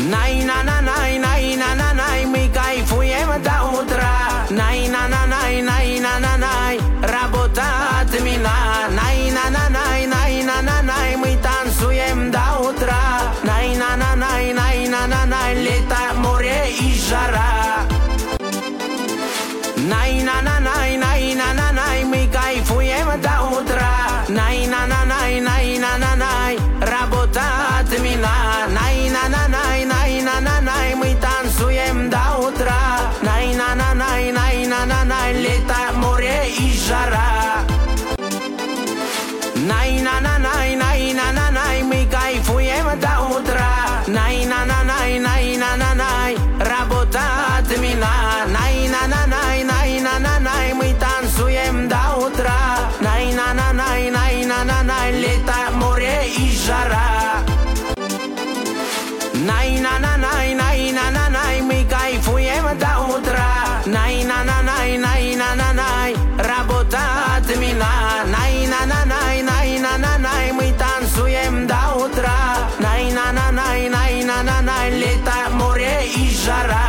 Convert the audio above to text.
Най на на най най на на най, мы кайфуем до утра. Най на на най най на на най, работа отмена. Най на на най най на на най, мы танцуем до утра. Най на на най най на на най, лето, море и жара. Най на на най най на на най, мы кайфуем до утра. Най на на най най на на най, работа отмена. Най на на най най на на най, мы танцуем до утра. Най на на най най на на най, лето, море и жара. Най на на най най на на най, мы кайфуем до утра. Най на на най най на на най, работа отмена. Най на на най най на на най, мы танцуем до утра. Най на на най най на на най, лето, море и жара. Най на на най най на на най, мы кайфуем до утра. Най на на най най на на най, работа отмена. Най на на най най на на най, мы танцуем до утра. Най на на най най на на най, лето, море и жара.